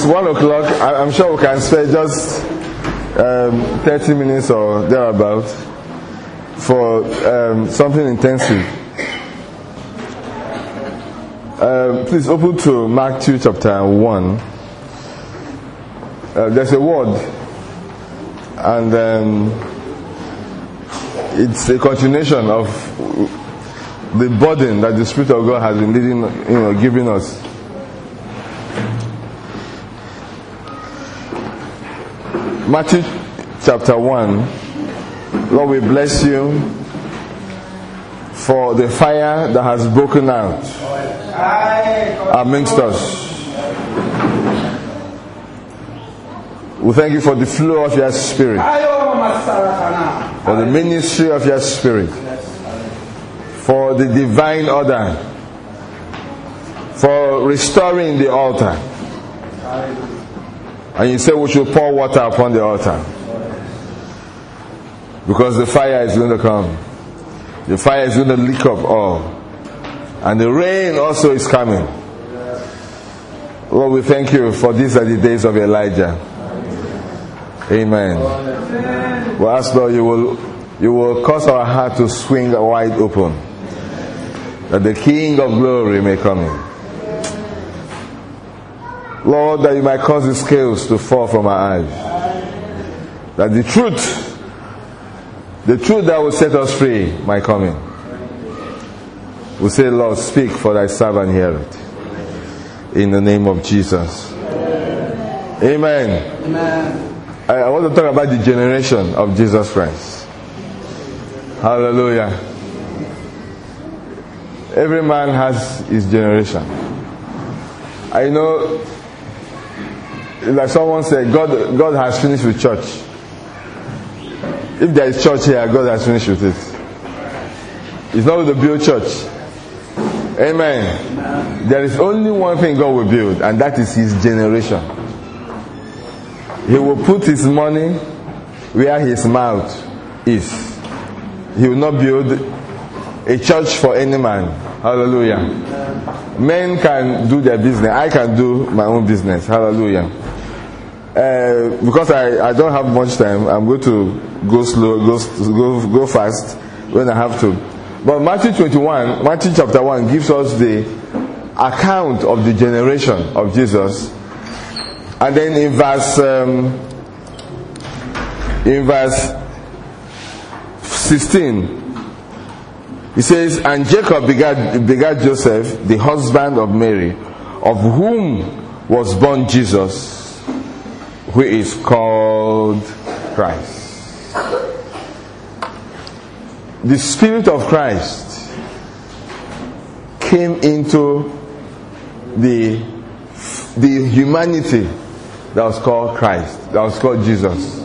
1 o'clock. I'm sure we can spare just 30 minutes or thereabout for something intensive. Please open to Matthew chapter 1. There's a word, and it's a continuation of the burden that the Spirit of God has been leading, giving us. Matthew chapter 1. Lord, we bless you for the fire that has broken out amongst us. We thank you for the flow of your Spirit, for the ministry of your Spirit, for the divine order, for restoring the altar. And you say we should pour water upon the altar, because the fire is going to come. The fire is going to lick up all, and the rain also is coming. Lord, we thank you for these are the days of Elijah. Amen. We ask, Lord, you will cause our heart to swing wide open, that the King of glory may come in. Lord, that you might cause the scales to fall from our eyes, that the truth that will set us free might come in. We say, Lord, speak, for thy servant hear it. In the name of Jesus. Amen. Amen. I want to talk about the generation of Jesus Christ. Hallelujah. Every man has his generation. I know, like someone said, God has finished with church. If there is church here, God has finished with it. It's not with the build church. Amen. There is only one thing God will build, and that is his generation. He will put his money where his mouth is. He will not build a church for any man. Hallelujah. Men can do their business. I can do my own business. Hallelujah. Because I don't have much time, I'm going to go slow, go fast when I have to. But Matthew chapter 1 gives us the account of the generation of Jesus. And then in verse 16, he says, and Jacob begat Joseph, the husband of Mary, of whom was born Jesus, who is called Christ. The Spirit of Christ came into the humanity that was called Christ, that was called Jesus.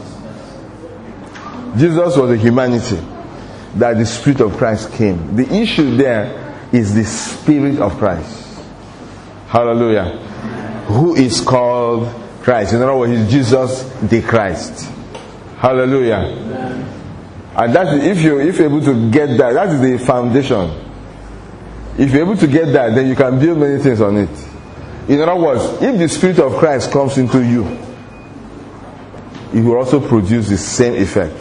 Jesus was the humanity that the Spirit of Christ came. The issue there is the Spirit of Christ. Hallelujah. Who is called Christ. In other words, he's Jesus the Christ. Hallelujah. And that, if you're able to get that is the foundation. If you're able to get that, then you can build many things on it. In other words, if the Spirit of Christ comes into you, it will also produce the same effect.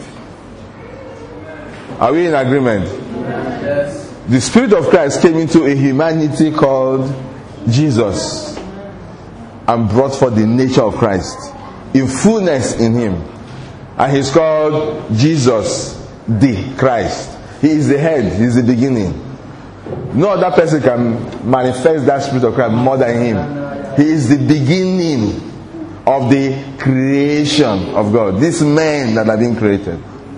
Are we in agreement? Yes. The Spirit of Christ came into a humanity called Jesus and brought forth the nature of Christ in fullness in him. And he's called Jesus the Christ. He is the head, he is the beginning. No other person can manifest that Spirit of Christ more than him. He is the beginning of the creation of God. These men that have been created.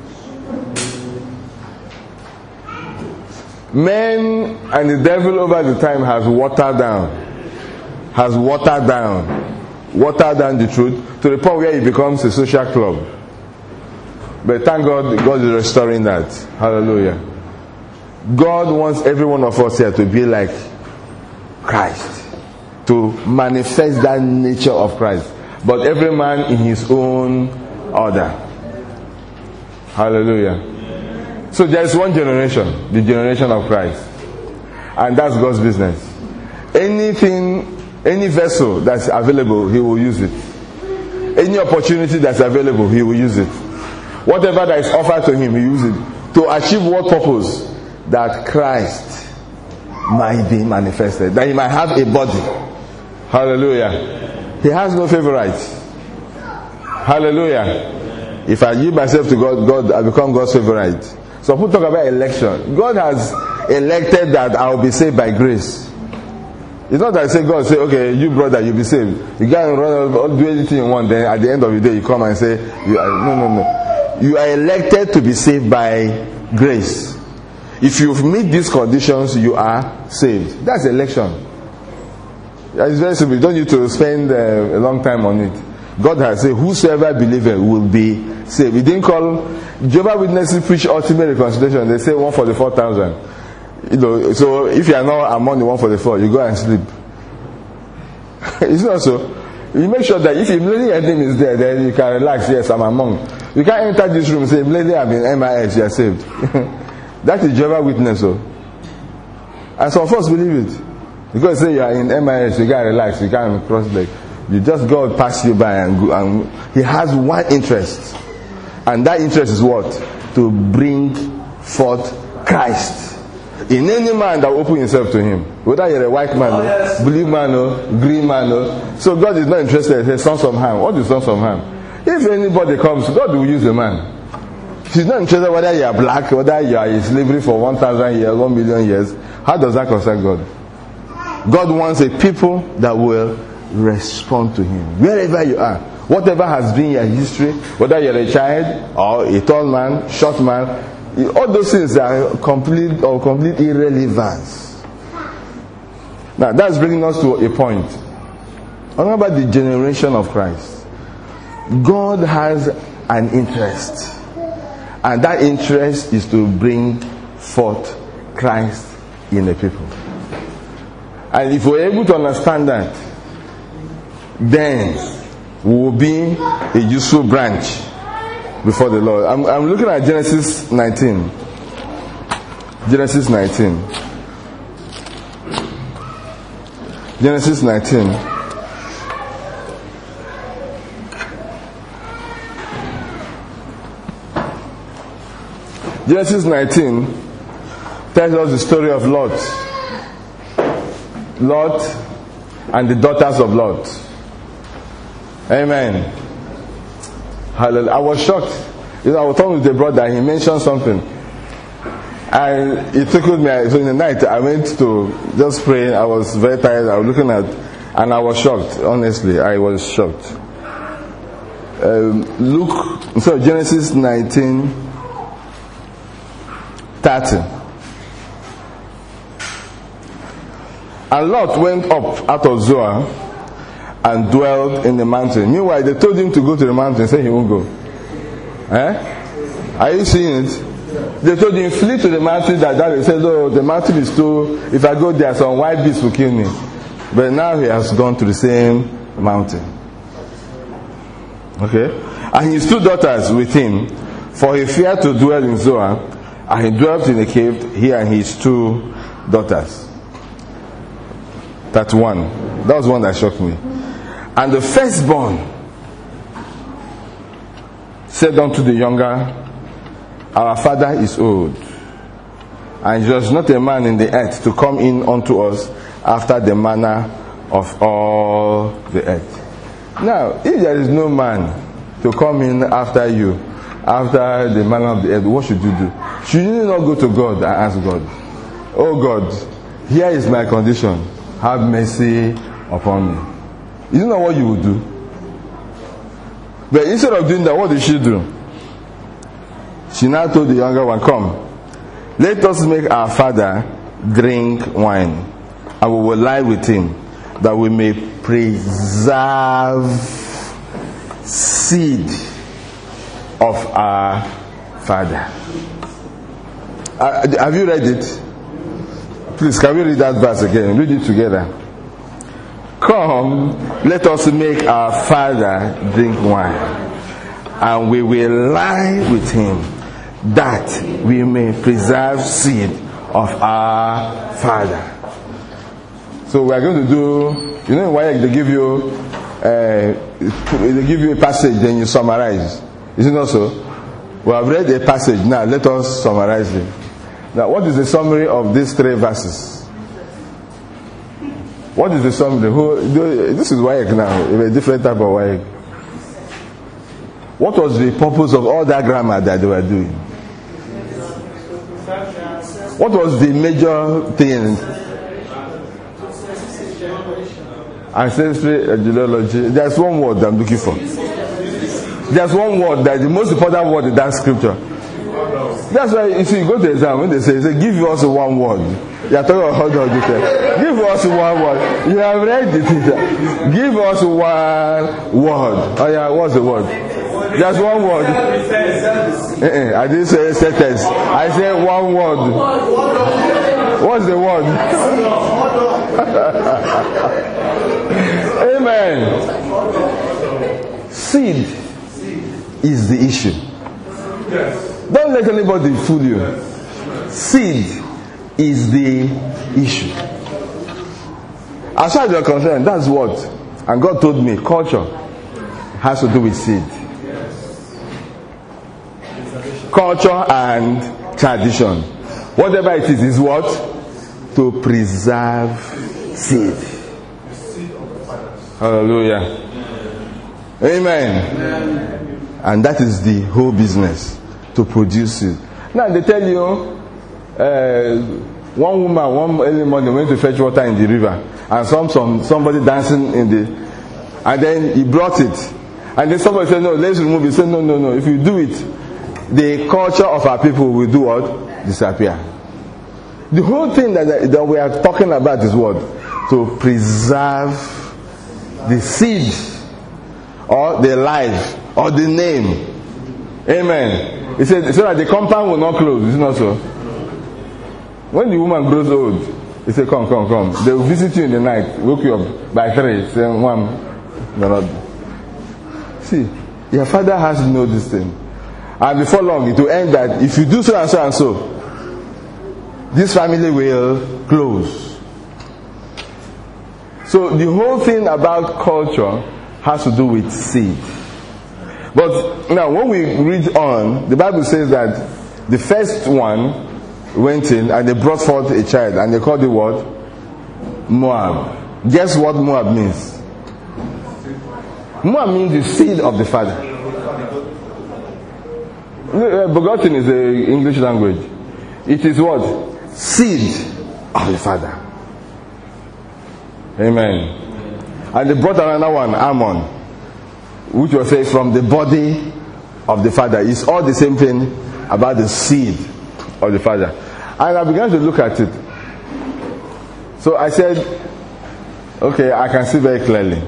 Men and the devil over the time has watered down the truth to the point where it becomes a social club. But thank God, God is restoring that. Hallelujah. God wants every one of us here to be like Christ, to manifest that nature of Christ, but every man in his own order. Hallelujah. So there is one generation, the generation of Christ, and that's God's business. Anything Any vessel that's available, he will use it. Any opportunity that's available, he will use it. Whatever that is offered to him, he uses it. To achieve what purpose? That Christ might be manifested. That he might have a body. Hallelujah. He has no favorites. Hallelujah. If I give myself to God, I become God's favorite. So people talk about election. God has elected that I will be saved by grace. It's not that I say God say, okay, you brother, you'll be saved. You can't do anything you want, then at the end of the day you come and say, no. You are elected to be saved by grace. If you meet these conditions, you are saved. That's election. It's very simple. You don't need to spend a long time on it. God has said, whosoever believeth will be saved. He didn't call Jehovah's Witnesses preach ultimate reconciliation. They say 144,000. So if you are not among the 144, you go and sleep. It's not so. You make sure that if your name is there, then you can relax. Yes, I'm among. You can't enter this room and say, lady, I'm in MIS, you are saved. That is Jehovah's Witness. And some of us believe it. Because say you are in MIS, you can't relax, you can't cross leg. You just God pass you by and go, and he has one interest. And that interest is what? To bring forth Christ. In any man that will open himself to him. Whether you're a white man, blue man, green man. So God is not interested. He says, sons of Ham. What is sons of Ham? If anybody comes, God will use a man. He's not interested whether you are black, whether you are in slavery for 1,000 years, 1 million years. How does that concern God? God wants a people that will respond to him. Wherever you are. Whatever has been your history, whether you're a child or a tall man, short man, all those things are complete irrelevance. Now that's bringing us to a point. Remember the generation of Christ. God has an interest. And that interest is to bring forth Christ in the people. And if we're able to understand that, then we will be a useful branch before the Lord. I'm looking at Genesis 19. Genesis 19. Genesis 19. Genesis 19 tells us the story of Lot. Lot and the daughters of Lot. Amen. Hallelujah. I was shocked. I was talking with the brother, he mentioned something. And it tickled me. So in the night, I went to just pray. I was very tired. I was looking at, and I was shocked. Honestly, I was shocked. Genesis 19:30. And Lot went up out of Zoar and dwelled in the mountain. Meanwhile, they told him to go to the mountain. Say he won't go. Are you seeing it? They told him, flee to the mountain. That he said, oh, the mountain is too, if I go there, some wild beasts will kill me. But now he has gone to the same mountain. Okay? And his two daughters with him, for he feared to dwell in Zoar, and he dwelt in a cave, he and his two daughters. That's one. That was one that shocked me. And the firstborn said unto the younger, our father is old, and there is not a man in the earth to come in unto us after the manner of all the earth. Now, if there is no man to come in after you, after the manner of the earth, what should you do? Should you not go to God and ask God, oh God, here is my condition, have mercy upon me? You know what you would do? But instead of doing that, what did she do? She now told the younger one, come, let us make our father drink wine, and we will lie with him, that we may preserve seed of our father. Have you read it? Please, can we read that verse again? Read it together. Come, let us make our father drink wine, and we will lie with him, that we may preserve seed of our father. So we are going to do, in WAEC they give you a passage, then you summarize. Is it not so? We have read a passage, now let us summarize it. Now, what is the summary of these 3 verses? What is the summary? This is WAEC now, a different type of WAEC. What was the purpose of all that grammar that they were doing? What was the major thing? Ancestry, genealogy. There's one word I'm looking for. There's one word that the most important word in that scripture. That's why you see, you go to exam when they say give us one word. You are talking about how to give us one word. You have read it. Give us one word. Oh yeah, what's the word? There's one word. I didn't say sentence. I said one word. What's the word? Amen. Seed is the issue. Don't let anybody fool you. Seed is the issue. As far as you're concerned, that's what. And God told me culture has to do with seed. Culture and tradition. Whatever it is what? To preserve seed. Hallelujah. Amen. And that is the whole business. To produce it. Now they tell you one woman one early morning went to fetch water in the river and somebody dancing in the, and then he brought it and then somebody said no, let's remove it. He said no, if you do it the culture of our people will do what? Disappear. The whole thing that we are talking about is what? To preserve the seed or the life or the name. Amen. He said so that the compound will not close. Is it not so? When the woman grows old, he said, come. They will visit you in the night, wake you up by 3, say, 1. No. See, your father has to know this thing. And before long, it will end that if you do so and so and so, this family will close. So the whole thing about culture has to do with seed. But now when we read on, the Bible says that the first one went in and they brought forth a child and they called it what? Moab. Guess what Moab means? Moab means the seed of the father. Begotten is the English language. It is what? Seed of the father. Amen. And they brought another one, Ammon, which was said from the body of the father. It's all the same thing about the seed of the father. And I began to look at it. So I said, okay, I can see very clearly.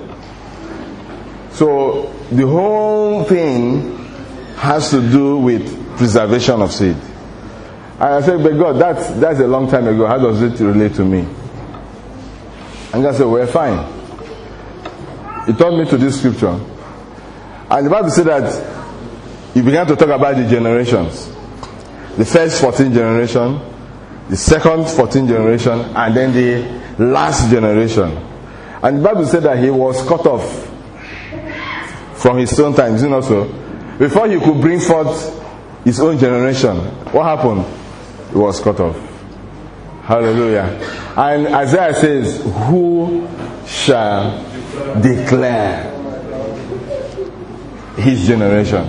So the whole thing has to do with preservation of seed. And I said, but God, that's a long time ago. How does it relate to me? And God said, well, fine. He taught me to this scripture. And the Bible said that he began to talk about the generations. The first 14 generation, the second 14 generation, and then the last generation. And the Bible said that he was cut off from his own time. Is it not so? Before he could bring forth his own generation, what happened? He was cut off. Hallelujah. And Isaiah says, who shall declare his generation?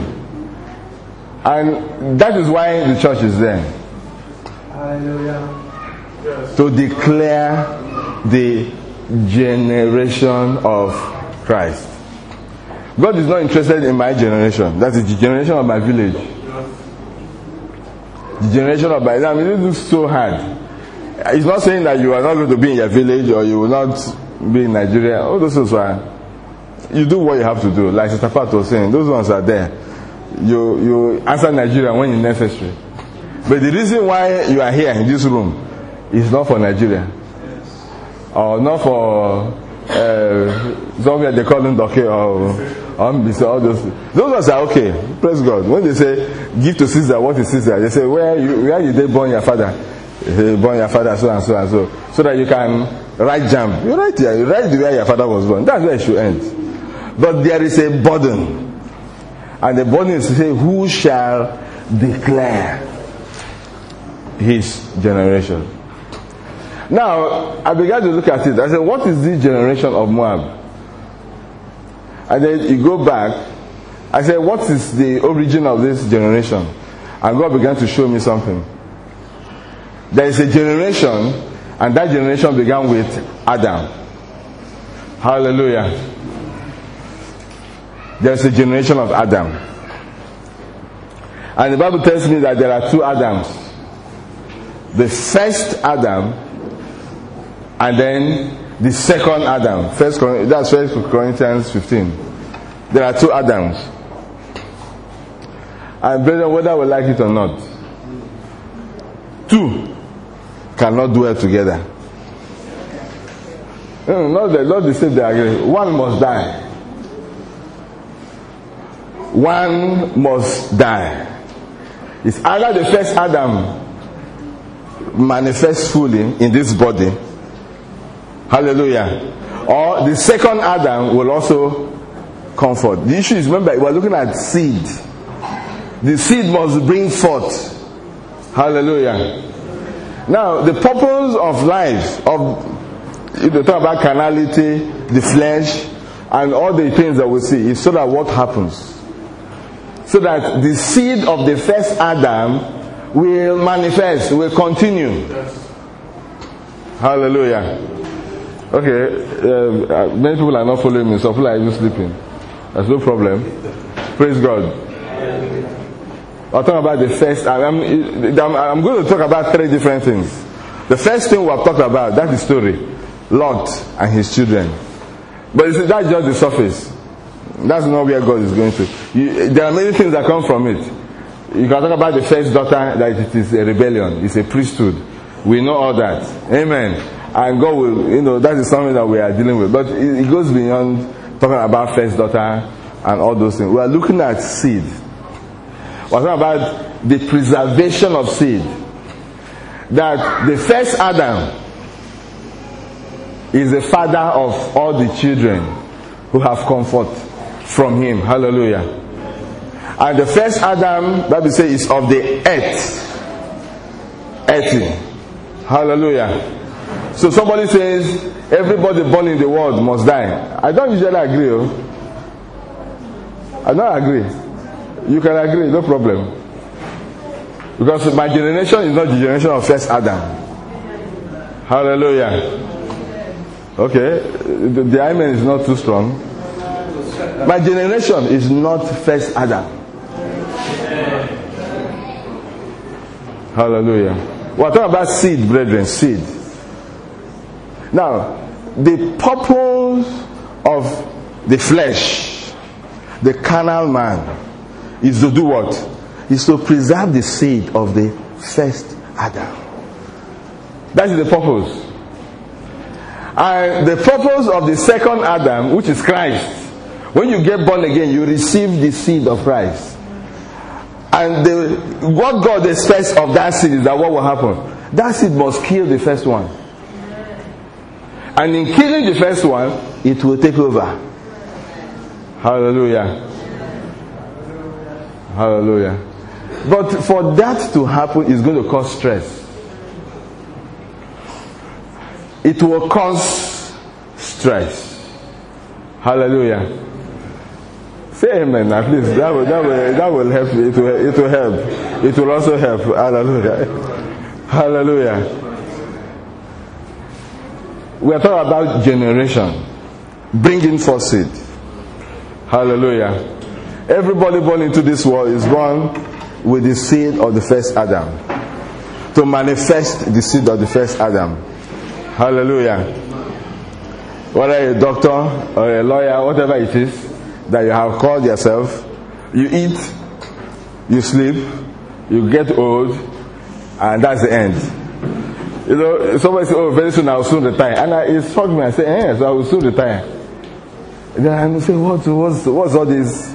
And that is why the church is there. Hallelujah. To declare the generation of Christ. God is not interested in my generation. That is the generation of my village. The generation of my... I mean, it looks so hard. It's not saying that you are not going to be in your village or you will not be in Nigeria. All those things are... You do what you have to do. Like Sister Pat was saying, those ones are there. You answer Nigeria when it's necessary. But the reason why you are here in this room is not for Nigeria. Or not for... somewhere they call them Doke or all those. Those ones are okay. Praise God. When they say give to Caesar what is Caesar, they say where did they born your father? They born your father so and so and so, so that you can right jump. You're right here. You're right where your father was born. That's where it should end. But there is a burden. And the burden is to say, who shall declare his generation? Now, I began to look at it. I said, what is this generation of Moab? And then you go back. I said, what is the origin of this generation? And God began to show me something. There is a generation, and that generation began with Adam. Hallelujah. There is a generation of Adam. And the Bible tells me that there are two Adams. The first Adam, and then the second Adam. That's 1 Corinthians 15. There are two Adams. And brethren, whether we like it or not, two cannot dwell together. Not the same they agree. One must die. One must die. It's either the first Adam manifests fully in this body, hallelujah, or the second Adam will also comfort. The issue is, remember, we're looking at seed. The seed must bring forth. Hallelujah. Now, the purpose of life, if you talk about carnality, the flesh, and all the things that we see, is so that what happens? So that the seed of the first Adam will manifest, will continue. Hallelujah. Okay, many people are not following me, so people are even sleeping. That's no problem. Praise God. I'll talk about the first. I'm going to talk about three different things. The first thing we have talked about, that's the story. Lot and his children. But you see, that's just the surface. That's not where God is going to. There are many things that come from it. You can talk about the first daughter, that it is a rebellion. It's a priesthood. We know all that. Amen. And God will, that is something that we are dealing with. But it goes beyond talking about first daughter and all those things. We are looking at seed. We're talking about the preservation of seed. That the first Adam is the father of all the children who have comfort from him. Hallelujah. And the first Adam, Bible says, is of the earth. Earthy. Hallelujah. So somebody says, everybody born in the world must die. I don't usually agree. I don't agree. You can agree, no problem. Because my generation is not the generation of first Adam. Hallelujah. Okay, the amen is not too strong. My generation is not first Adam. Hallelujah. We're talking about seed, brethren, seed. Now, the purpose of the flesh, the carnal man, is to do what? Is to preserve the seed of the first Adam. That is the purpose. And the purpose of the second Adam, which is Christ, when you get born again, you receive the seed of Christ. And what God expects of that seed is that what will happen? That seed must kill the first one. And in killing the first one, it will take over. Hallelujah. Hallelujah. But for that to happen, it's going to cause stress. It will cause stress. Hallelujah. Say amen at least. That will help. It will help. It will also help. Hallelujah. Hallelujah. We are talking about generation. Bringing forth seed. Hallelujah. Everybody born into this world is born with the seed of the first Adam. To manifest the seed of the first Adam. Hallelujah. Whether you're a doctor or a lawyer, whatever it is that you have called yourself, you eat, you sleep, you get old, and that's the end. Somebody says, oh, very soon I will soon retire. And it struck me, I say, so I will soon retire. And then I say, what's all this?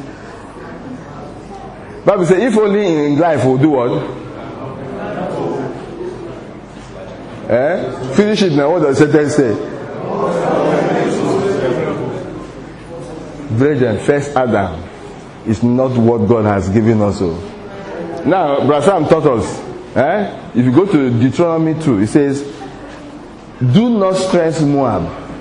Bible says, if only in life we'll do what? Finish it now. What does Satan say? Brethren, first Adam is not what God has given us. Now, Brother Sam taught us, if you go to Deuteronomy 2, it says, do not stress Moab.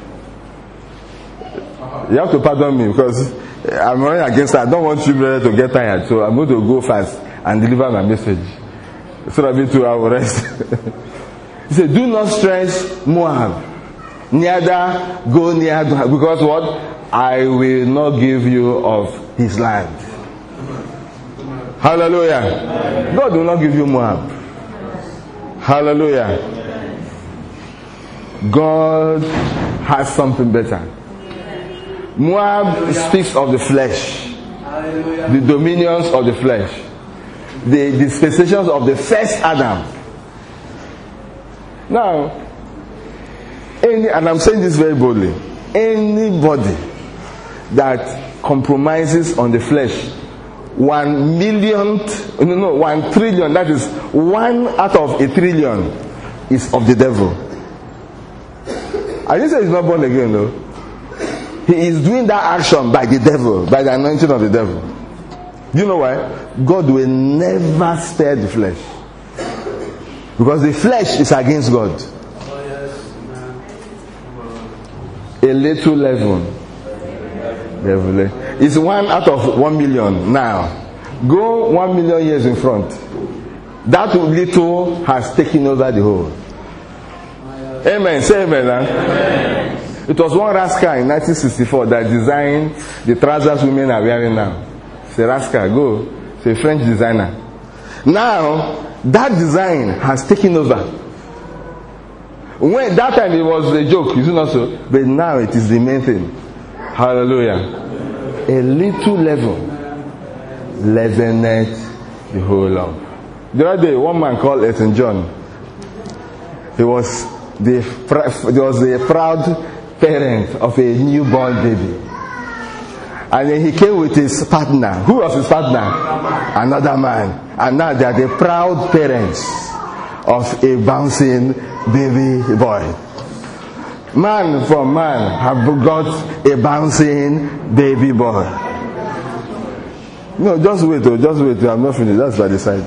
You have to pardon me because I'm running against that. I don't want you brother to get tired, so I'm going to go fast and deliver my message. So that I will rest. He said, do not stress Moab. Neither go near, because what? I will not give you of his land. Hallelujah. God will not give you Moab. Hallelujah. God has something better. Moab speaks of the flesh, the dominions of the flesh, the dispensations of the first Adam. Now, and I'm saying this very boldly, anybody that compromises on the flesh, 1 trillion, that is 1 out of a trillion, is of the devil. I didn't say he's not born again though. He is doing that action by the devil, by the anointing of the devil. Do you know why? God will never spare the flesh. Because the flesh is against God. A little leaven. It's 1 out of 1 million now. Go 1 million years in front. That little has taken over the whole. Amen. Say amen. Amen. It was one rascal in 1964 that designed the trousers women are wearing now. It's a rascal, go. It's a French designer. Now, that design has taken over. When that time it was a joke, is it not so? But now it is the main thing. Hallelujah. A little leaveneth the whole lump. The other day, one man called Elton John. He was the proud parent of a newborn baby. And then he came with his partner. Who was his partner? Another man. And now they are the proud parents of a bouncing baby boy. Man for man have got a bouncing baby boy. No, just wait. I'm not finished. That's by the side.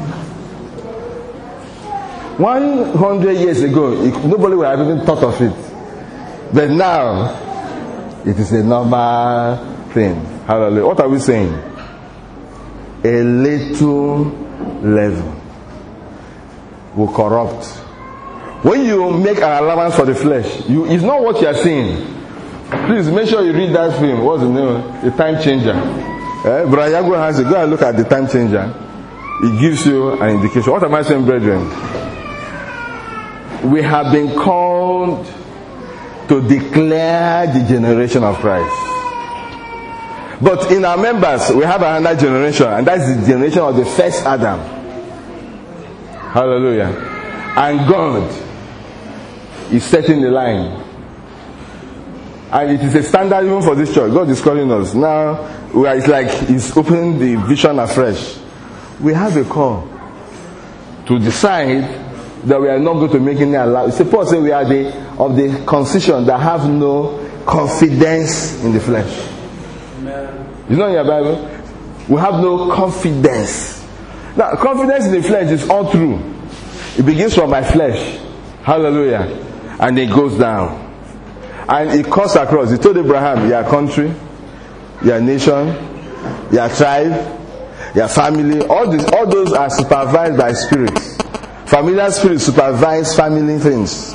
100 years ago, nobody would have even thought of it. But now, it is a normal thing. Hallelujah. What are we saying? A little leaven will corrupt. When you make an allowance for the flesh, it's not what you are seeing. Please make sure you read that film. What's the name? The Time Changer. Brother Yago has it. Go and look at the Time Changer. It gives you an indication. What am I saying, brethren? We have been called to declare the generation of Christ. But in our members, we have another generation, and that's the generation of the first Adam. Hallelujah. And God is setting the line. And it is a standard even for this church. God is calling us. Now, it's like He's opening the vision afresh. We have a call to decide that we are not going to make any allowance. Paul said we are of the concision that have no confidence in the flesh. Amen. It's not in your Bible. We have no confidence. Now, confidence in the flesh is all true. It begins from my flesh. Hallelujah. And it goes down. And it cuts across. He told Abraham, your country, your nation, your tribe, your family, all those are supervised by spirits. Familiar spirits supervise family things.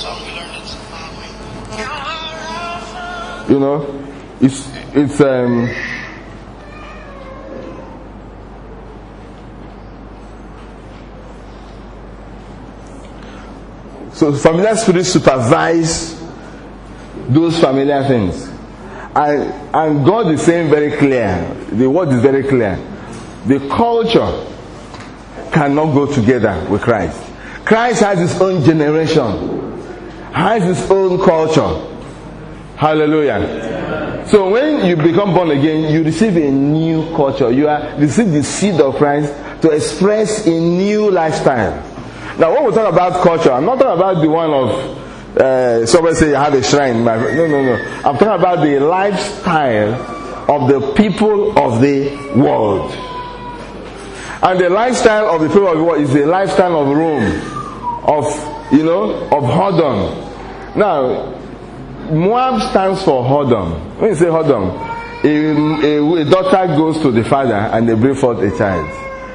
You know, it's so familiar spirits supervise those familiar things, and God is saying very clear. The word is very clear. The culture cannot go together with Christ. Christ has his own generation, has his own culture. Hallelujah. Yeah. So when you become born again, you receive a new culture. You receive the seed of Christ to express a new lifestyle. Now when we talk about culture, I'm not talking about the one of somebody say you have a shrine. No. I'm talking about the lifestyle of the people of the world. And the lifestyle of the people of the world is the lifestyle of Rome, of whoredom. Now, Moab stands for whoredom. When you say whoredom, a daughter goes to the father and they bring forth a child.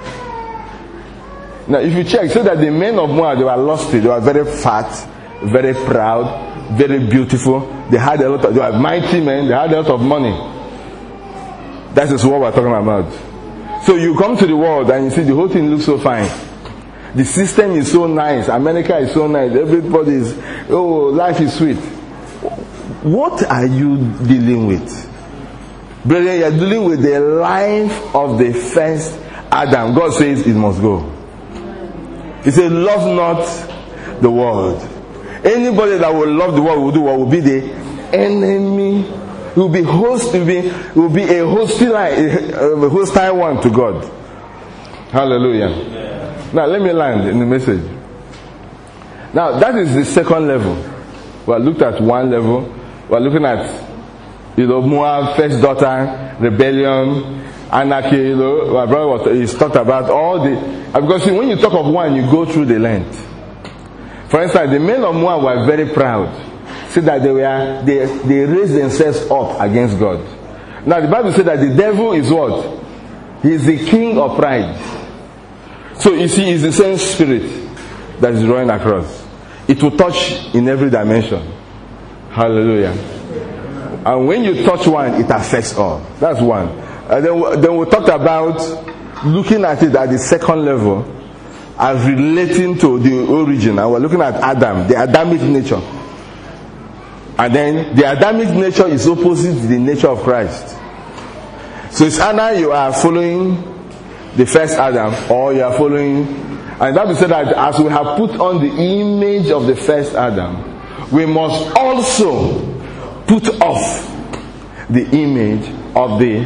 Now, if you check, so that the men of Moab, they were lusty, they were very fat, very proud, very beautiful. They had they were mighty men, they had a lot of money. That is what we're talking about. So you come to the world and you see the whole thing looks so fine. The system is so nice. America is so nice. Everybody is, life is sweet. What are you dealing with? Brethren, you are dealing with the life of the first Adam. God says it must go. He said, love not the world. Anybody that will love the world will do what? Will be the enemy. Will be will be a hostile one to God. Hallelujah. Now let me land in the message. Now that is the second level. We have looked at one level. We are looking at Moab, first daughter, rebellion, anarchy. My brother he's talked about all the, because when you talk of one, you go through the length. For instance, the men of Moab were very proud. Said that they raised themselves up against God. Now the Bible said that the devil is what? He is the king of pride. So you see, it's the same spirit that is running across. It will touch in every dimension. Hallelujah. And when you touch one, it affects all. That's one. And then we talked about looking at it at the second level as relating to the origin. And we're looking at Adam, the Adamic nature. And then the Adamic nature is opposite to the nature of Christ. So it's either you are following the first Adam or you are following, and that will say that as we have put on the image of the first Adam, we must also put off the image of the,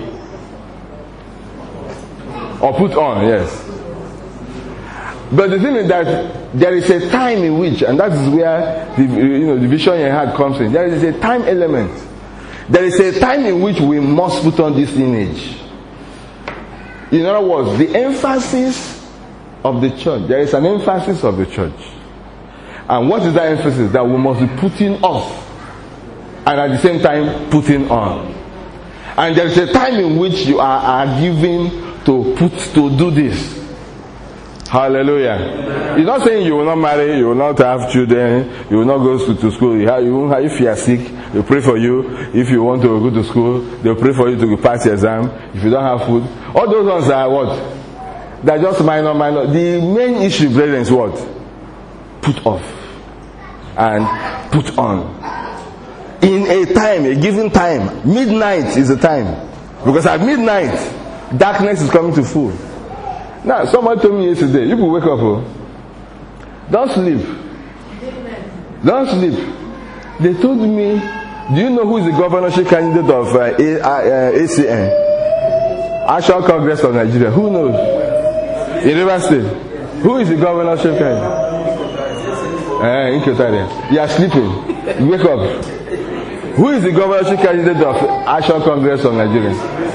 or put on, yes. But the thing is that there is a time in which, and that is where the vision you had comes in. There is a time element. There is a time in which we must put on this image. In other words, the emphasis of the church. There is an emphasis of the church. And what is that emphasis? That we must be putting off and at the same time putting on. And there is a time in which you are given to do this. Hallelujah. He's not saying you will not marry, you will not have children, you will not go to school. If you are sick, they pray for you. If you want to go to school, they'll pray for you to pass your exam. If you don't have food, all those ones are what? They're just minor. The main issue, brethren, is what? Put off and put on. In a time, a given time, midnight is the time. Because at midnight, darkness is coming to full. Now, someone told me yesterday, you will wake up, don't sleep. Don't sleep. They told me, do you know who is the governorship candidate of ACN? Action Congress of Nigeria. Who knows? In River State. Who is the governorship candidate? In Kyotaria. You are sleeping. You wake up. Who is the governorship candidate of Action Congress of Nigeria?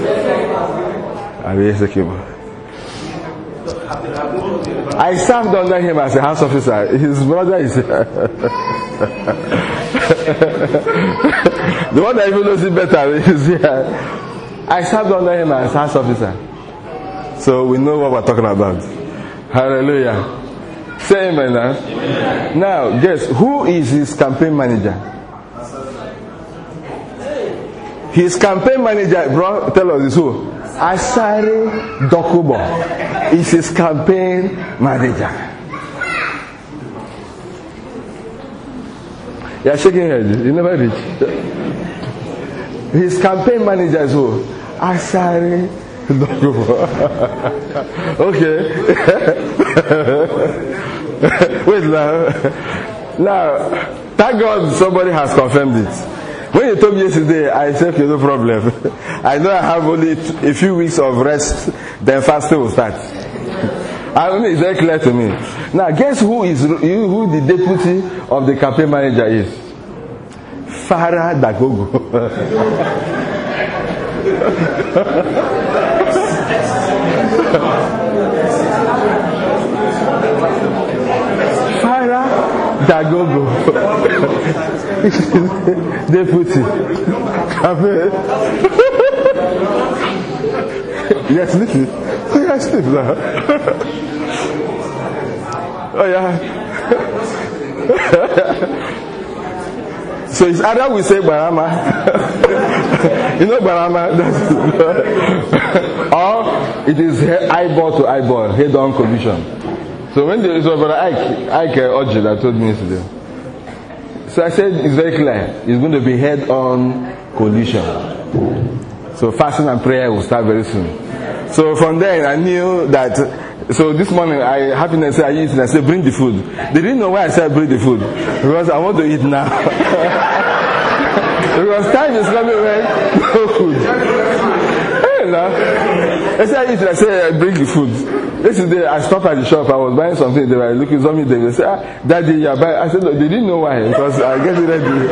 I served under him as a house officer. His brother is the one that even knows it better is here. I served under him as house officer. So we know what we're talking about. Hallelujah. Say amen now. Amen. Now, guess who is his campaign manager? His campaign manager, bro, tell us this who? Asare Dokubo is his campaign manager. You are shaking your head. You never reach. His campaign manager is who? Asare Dokubo. Okay. Wait now. Now, thank God somebody has confirmed it. When you told me yesterday, I said, okay, no problem. I know I have only a few weeks of rest, then fasting will start. I mean, it's very clear to me. Now, guess who the deputy of the campaign manager is? Farah Dagogo. Fire Dagogo. Deputy. Yes, listen. Oh, yeah, sleep now. Oh, yeah. So it's either we say Barama. You know Barama? Or it is eyeball to eyeball, head-on collision. So when there is a brother Ike Oji that told me yesterday. So I said it's very clear. It's going to be head-on collision. So fasting and prayer will start very soon. So from there I knew that. So this morning I happiness I eat and I said bring the food. They didn't know why I said bring the food because I want to eat now. Because time is coming when no food. Hey, now. I said I eat and I said bring the food. Yesterday I stopped at the shop. I was buying something. They were looking at me. They were saying, Daddy, you're buying. I said no, they didn't know why because I get it ready.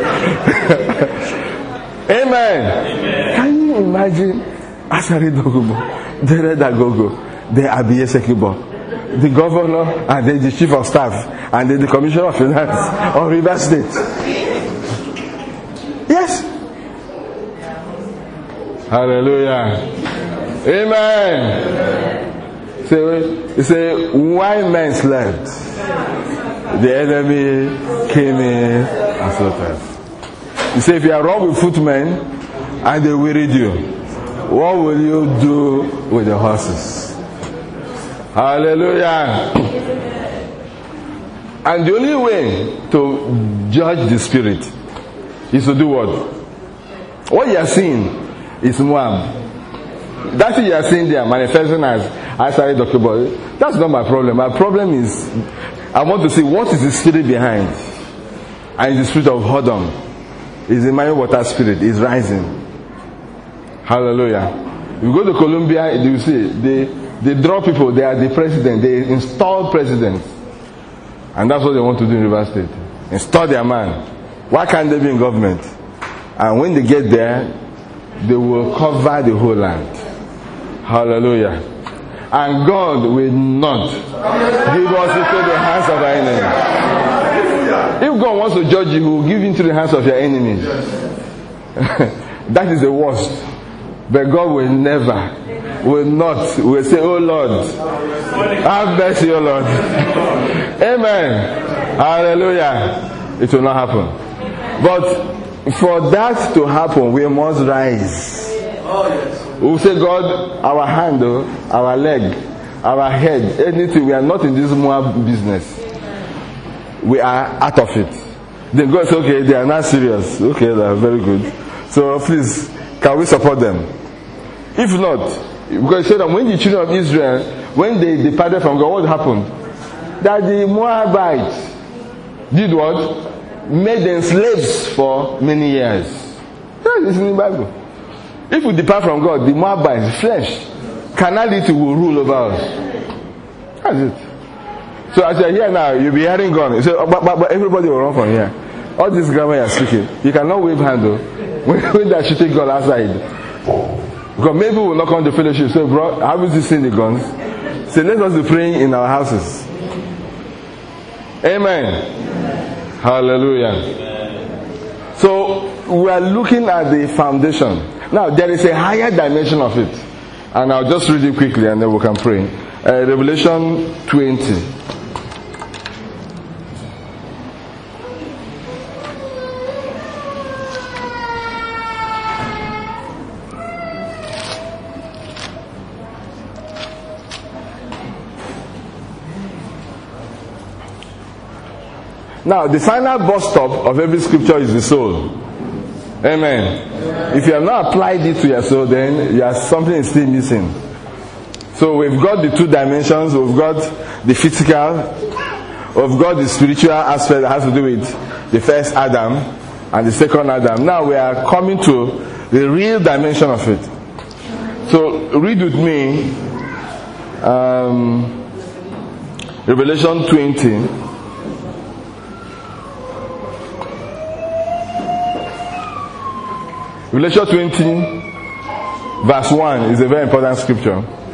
Amen. Can you imagine Asari Dogobo, Dere Dagogo, the Abiye Sekibo, the governor, and then the chief of staff, and then the commissioner of finance of Rivers State? Yes. Hallelujah. Amen. Say, why men slept? The enemy came in and slaughtered. You say, if you are wrong with footmen and they wearied you, what will you do with the horses? Hallelujah. And the only way to judge the spirit is to do what? What you are seeing is Moab. That thing you are seeing there manifesting as I started talking about it. That's not my problem. My problem is I want to see what is the spirit behind. And it's the spirit of Hodom. It's the Maya water spirit. It's rising. Hallelujah. You go to Colombia, you see they draw people. They are the president. They install presidents. And that's what they want to do in River State. Install their man. Why can't they be in government? And when they get there, they will cover the whole land. Hallelujah. And God will not give us into the hands of our enemies. If God wants to judge you, He will give into the hands of your enemies. That is the worst. But God will never, will not, will say, oh Lord, have mercy, oh Lord. Amen. Hallelujah. It will not happen. But for that to happen, we must rise. We will say, God, our hand, our leg, our head, anything, we are not in this Moab business. We are out of it. Then God says, okay, they are not serious. Okay, they are very good. So please, can we support them? If not, because he said that when the children of Israel, when they departed from God, what happened? That the Moabites did what? Made them slaves for many years. That is in the Bible. If we depart from God, the Moabites, flesh, carnality will rule over us. That's it. So as you're here now, you'll be hearing God. You say, but everybody will run from here. All this grammar you're speaking, you cannot wave hand though. When they should take God outside. Because maybe we'll knock on the fellowship. Say, bro, haven't you seen the guns? Say, let us be praying in our houses. Amen. Hallelujah. So we are looking at the foundation. Now there is a higher dimension of it. And I'll just read it quickly and then we can pray. Revelation 20. Now, the final bus stop of every scripture is the soul. Amen. If you have not applied it to your soul, then something is still missing. So we've got the two dimensions. We've got the physical. We've got the spiritual aspect that has to do with the first Adam and the second Adam. Now we are coming to the real dimension of it. So read with me Revelation 20. Revelation 20 verse 1 is a very important scripture.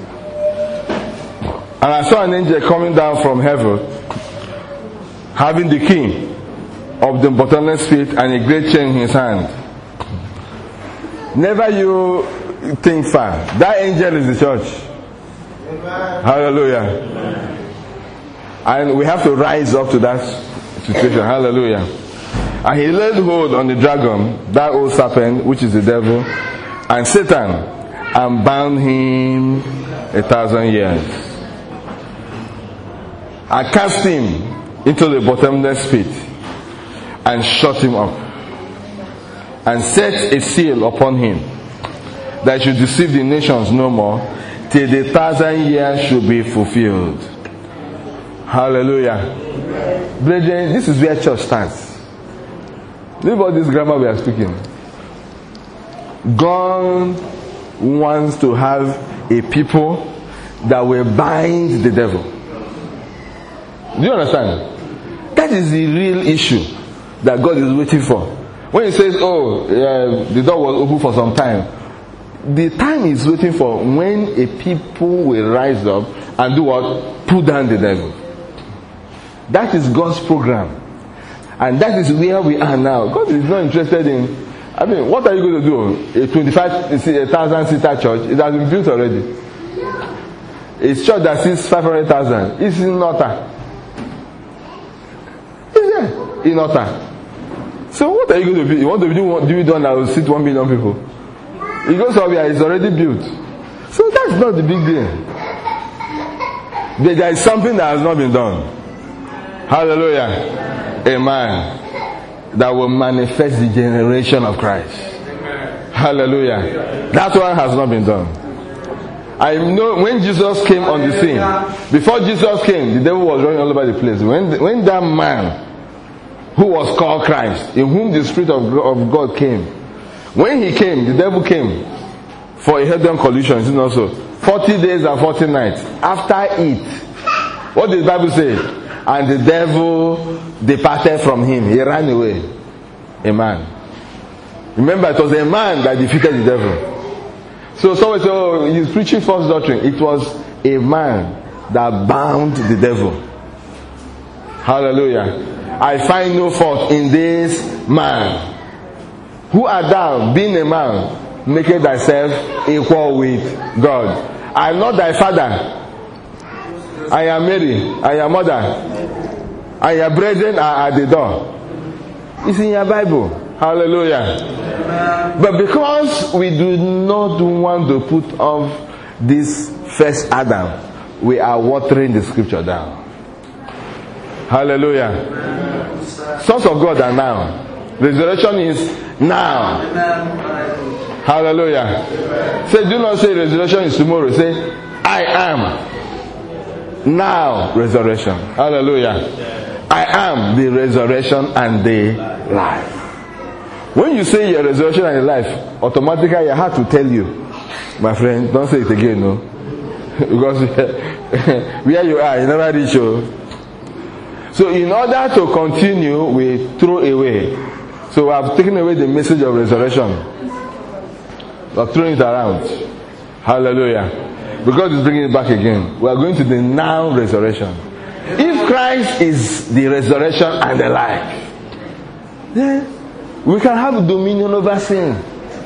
And I saw an angel coming down from heaven, having the key of the bottomless pit and a great chain in his hand. Never you think far. That angel is the church. Amen. Hallelujah. Amen. And we have to rise up to that situation. Hallelujah. And he laid hold on the dragon, that old serpent, which is the devil, and Satan, and bound him 1,000 years. I cast him into the bottomless pit and shut him up, and set a seal upon him, that should deceive the nations no more, till the 1,000 years should be fulfilled. Hallelujah. Brethren, this is where church stands. Look about this grammar we are speaking. God wants to have a people that will bind the devil. Do you understand? That is the real issue that God is waiting for. When he says, the door was open for some time, the time is waiting for when a people will rise up and do what? Put down the devil. That is God's program. And that is where we are now. God is not interested in, what are you going to do? A 25,000 seater church, it has been built already. A church that seats 500,000, it's in Otta. Is there? In Otta. So what are you going to do? You want to do one that will seat 1 million people? It goes over here, it's already built. So that's not the big deal. There is something that has not been done. Hallelujah. Amen. That will manifest the generation of Christ. Amen. Hallelujah. That one has not been done. I know when Jesus came on the scene, before Jesus came, the devil was running all over the place. When that man who was called Christ, in whom the Spirit of God came, when he came, the devil came for a head-on collision. Isn't also 40 days and 40 nights. After it, what did the Bible say? And the devil departed from him. He ran away. A man. Remember, it was a man that defeated the devil. So someone said, he's preaching false doctrine. It was a man that bound the devil. Hallelujah. I find no fault in this man. Who art thou, being a man, making thyself equal with God? I am not thy father. I am Mary, I am mother, and your brethren are at the door. It's in your Bible. Hallelujah. But because we do not want to put off this first Adam, we are watering the scripture down. Hallelujah. Sons of God are now. Resurrection is now. Hallelujah. Say, do not say resurrection is tomorrow. Say, I am. Now resurrection. Hallelujah. I am the resurrection and the life. When you say your resurrection and the life, automatically your heart will tell you, my friend, don't say it again, no. Because where you are, you never reach you. So in order to continue, we throw away. So we have taken away the message of resurrection. We are throwing it around. Hallelujah. Because it's bringing it back again. We are going to the now resurrection. If Christ is the resurrection and the life, then we can have dominion over sin.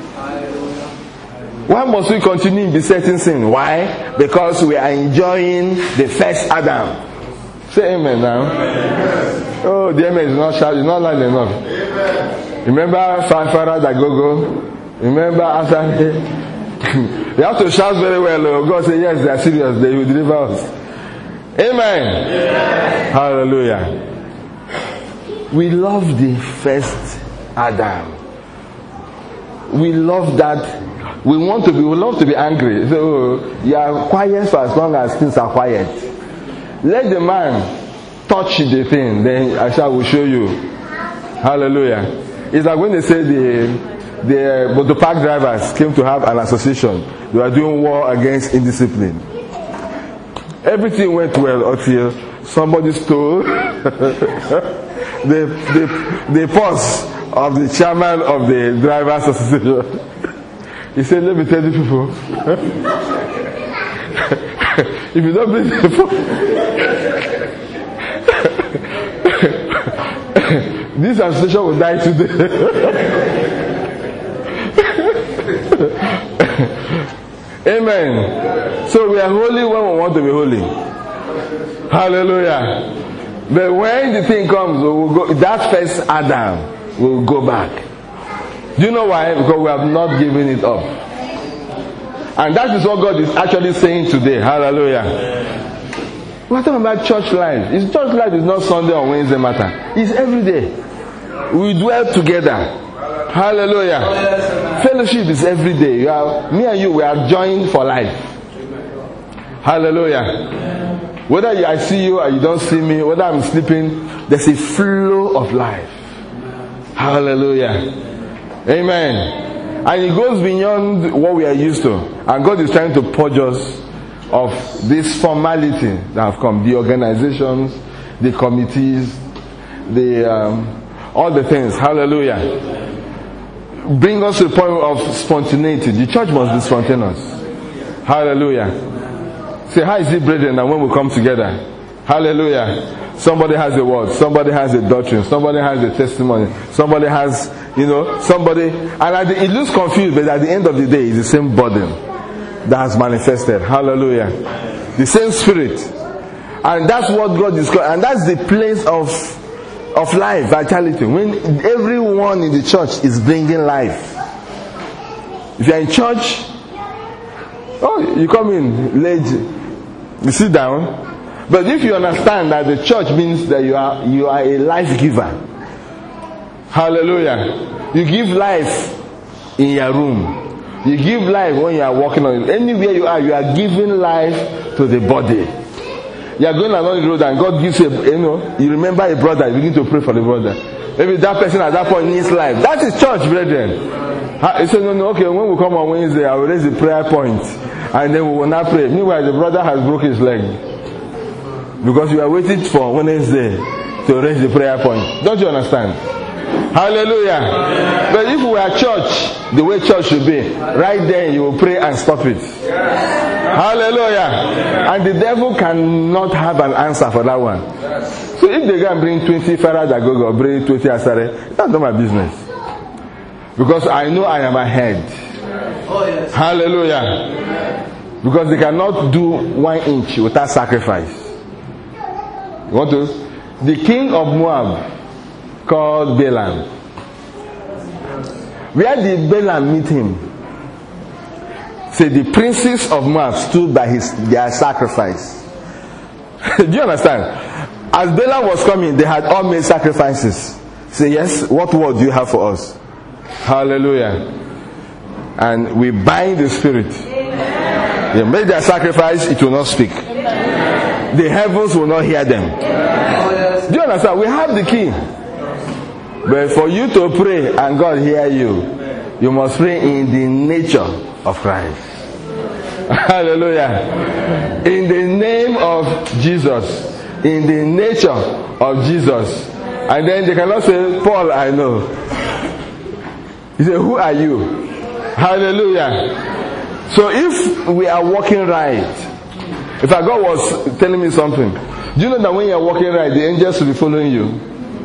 Why must we continue in besetting sin? Why? Because we are enjoying the first Adam. Say amen now. Amen. Oh, the amen is not sharp, it's not loud enough. Amen. Remember Farah Dagogo? Remember after you have to shout very well. God said, yes, they are serious. They will deliver us. Amen. Amen. Hallelujah. We love the first Adam. We love that. We love to be angry. So you are quiet for as long as things are quiet. Let the man touch the thing, then I will show you. Hallelujah. It's like when they say the motor park drivers came to have an association. They were doing war against indiscipline. Everything went well until somebody stole the purse of the chairman of the drivers association. He said, let me tell you people. If you don't bring the phone, this association will die today. Amen. So we are holy when we want to be holy. Hallelujah. But when the thing comes, we will go, that first Adam will go back. Do you know why? Because we have not given it up. And that is what God is actually saying today. Hallelujah. We're talking about church life. Church life is not Sunday or Wednesday matter. It's every day. We dwell together. Hallelujah. Fellowship is every day. Me and you, we are joined for life. Hallelujah. Whether I see you or you don't see me, whether I'm sleeping, there's a flow of life. Hallelujah. Amen. And it goes beyond what we are used to. And God is trying to purge us of this formality that have come. The organizations, the committees, all the things. Hallelujah. Bring us to the point of spontaneity. The church must be spontaneous. Hallelujah. Say, how is it, brethren, that when we come together? Hallelujah. Somebody has a word. Somebody has a doctrine. Somebody has a testimony. Somebody has, somebody. And it looks confused, but at the end of the day, it's the same burden that has manifested. Hallelujah. The same spirit. And that's what God is calling. And that's the place of life, vitality. When everyone in the church is bringing life. If you are in church, you come in late, you sit down. But if you understand that the church means that you are a life giver. Hallelujah. You give life in your room. You give life when you are walking on it. Anywhere you are giving life to the body. You are going along the road and God gives you, you remember a brother, you begin to pray for the brother. Maybe that person at that point needs life. That is church, brethren. He said, no, okay, when we come on Wednesday, I will raise the prayer point. And then we will not pray. Meanwhile, the brother has broken his leg. Because you are waiting for Wednesday to raise the prayer point. Don't you understand? Hallelujah. But if we are church, the way church should be, right there you will pray and stop it. Hallelujah. And the devil cannot have an answer for that one. So if they can bring 20 Farah Dagogo or bring 20 Asare, that's not my business. Because I know I am ahead. Hallelujah. Because they cannot do 1 inch without sacrifice. You want to? The king of Moab, called Balaam. Where did Balaam meet him? Say the princes of Moab stood by their sacrifice. Do you understand? As Balaam was coming, they had all made sacrifices. Say, yes, what word do you have for us? Hallelujah. And we bind the spirit. They made their sacrifice, it will not speak. The heavens will not hear them. Do you understand? We have the key. But for you to pray and God hear you, you must pray in the nature of Christ. Hallelujah. In the name of Jesus. In the nature of Jesus. And then they cannot say, Paul, I know. He said, who are you? Hallelujah. So if we are walking right, if our God was telling me something, do you know that when you are walking right, the angels will be following you?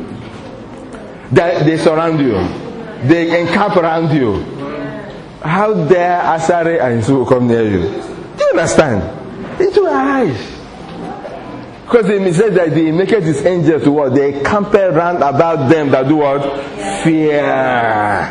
They surround you. They encamp around you. How dare Asare and Isu will come near you? Do you understand? Into your eyes. Because he said that they make it his angel to what? They encamp around about them that do what? Fear.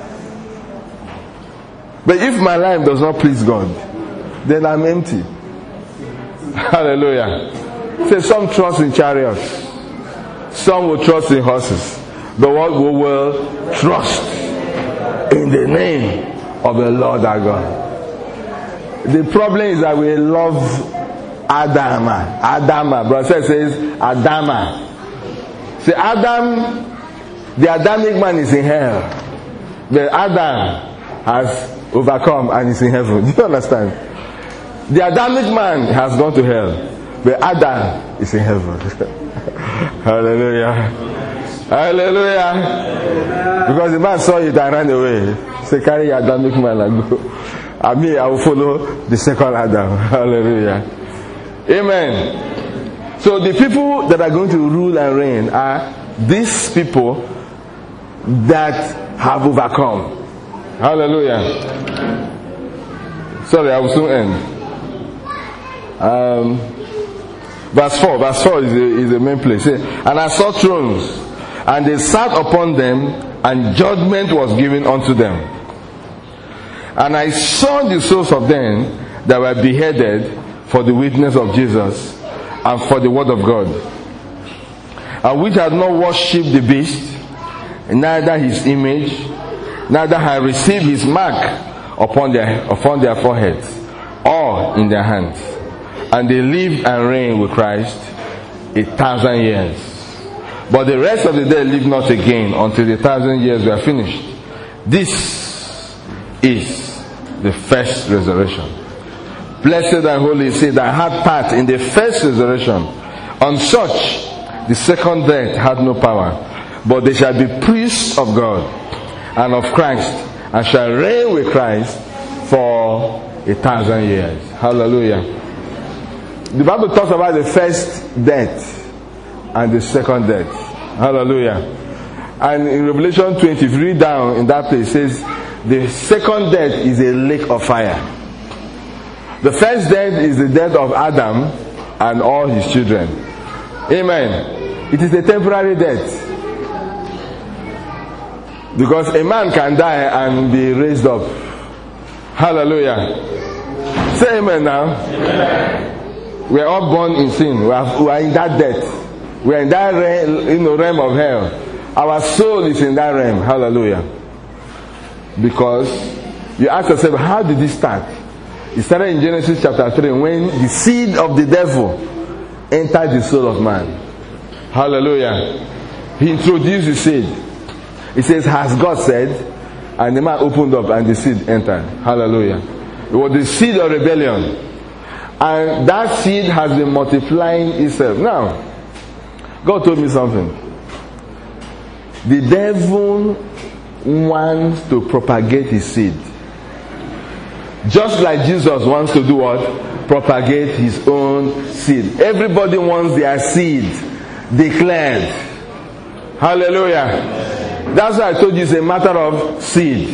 But if my life does not please God, then I'm empty. Hallelujah. Say, some trust in chariots. Some will trust in horses. But what we will trust in the name of the Lord our God. The problem is that we love Adama. Adama. Brother says Adama. See, Adam, the Adamic man is in hell. But Adam has overcome and is in heaven. Do you understand? The Adamic man has gone to hell. But Adam is in heaven. Hallelujah. Hallelujah. Because the man saw it and ran away. He said, carry your Adamic man and go. I will follow the second Adam. Hallelujah. Amen. So the people that are going to rule and reign are these people that have overcome. Hallelujah. Sorry, I will soon end. Verse 4 is the main place. And I saw thrones, and they sat upon them, and judgment was given unto them. And I saw the souls of them that were beheaded for the witness of Jesus and for the word of God, and which had not worshipped the beast, neither his image, neither had received his mark upon their foreheads or in their hands. And they lived and reigned with Christ 1,000 years. But the rest of the dead lived not again until the 1,000 years were finished. This is the first resurrection. Blessed and holy is he that had part in the first resurrection. On such the second death had no power, but they shall be priests of God and of Christ, and shall reign with Christ for 1,000 years. Hallelujah. The Bible talks about the first death and the second death. Hallelujah. And in Revelation 20, if you read down in that place, it says the second death is a lake of fire. The first death is the death of Adam and all his children. Amen. It is a temporary death. Because a man can die and be raised up. Hallelujah. Say amen now. Amen. We are all born in sin. We are in that death. We are in that realm of hell. Our soul is in that realm. Hallelujah. Because you ask yourself, how did this start? It started in Genesis chapter 3 when the seed of the devil entered the soul of man. Hallelujah. He introduced the seed. It says, has God said? And the man opened up and the seed entered. Hallelujah. It was the seed of rebellion. And that seed has been multiplying itself. Now, God told me something. The devil wants to propagate his seed. Just like Jesus wants to do what? Propagate his own seed. Everybody wants their seed declared. Hallelujah. That's why I told you it's a matter of seed.